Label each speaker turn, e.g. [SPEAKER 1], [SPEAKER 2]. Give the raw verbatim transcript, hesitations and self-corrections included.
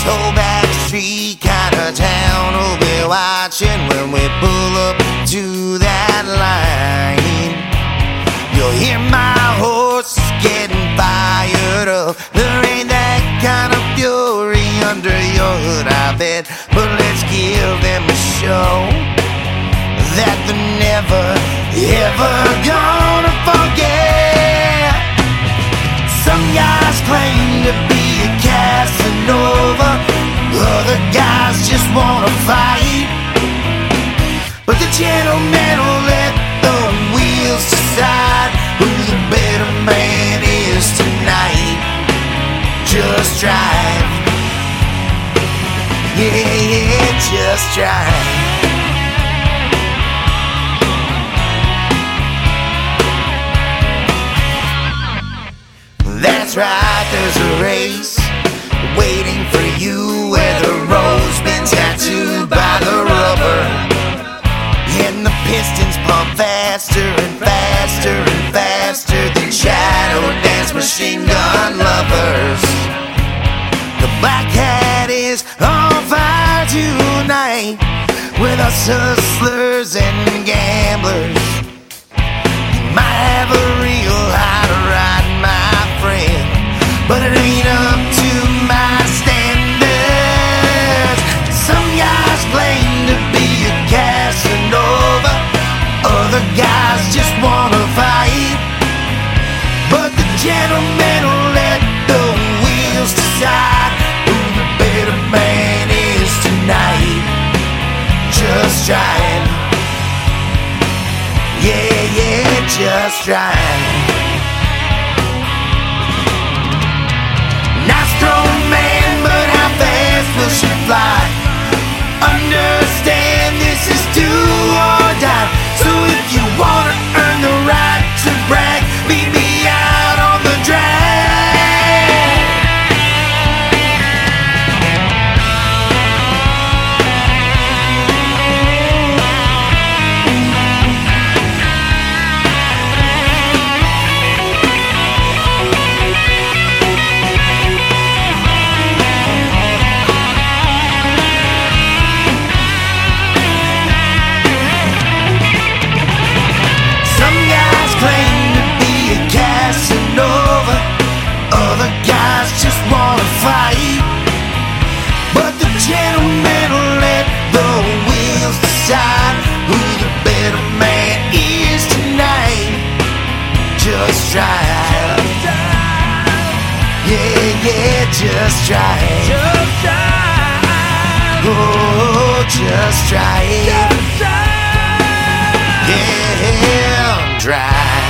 [SPEAKER 1] old back street kind of town will be watching when we pull up to that line. You'll hear my horse getting fired up. There ain't that kind of fury under your hood, I bet. But let's give them a show that they're never, ever gonna forget. Some guys claim to be a Casanova, other guys just wanna fight. But the gentleman will let the wheels decide who the better man is tonight. Just drive, yeah, yeah, just drive. That's right, there's a race waiting for you where the road's been tattooed by the rubber, and the pistons pump faster and faster and faster than shadow dance machine gun lovers. The black hat is on fire tonight with us hustlers and gamblers. You might have a real high to ride, my friend, but it ain't up to my standards. Some guys claim to be a Casanova, other guys just wanna fight. But the gentleman will let the wheels decide who the better man is tonight. Just drive, yeah, yeah, just drive. Will she fly? Understand this is do or die. So if you wanna earn the right to brag, meet me out on the drag. Just drive, yeah, yeah, just drive, just drive, oh, just drive, just drive, yeah, drive.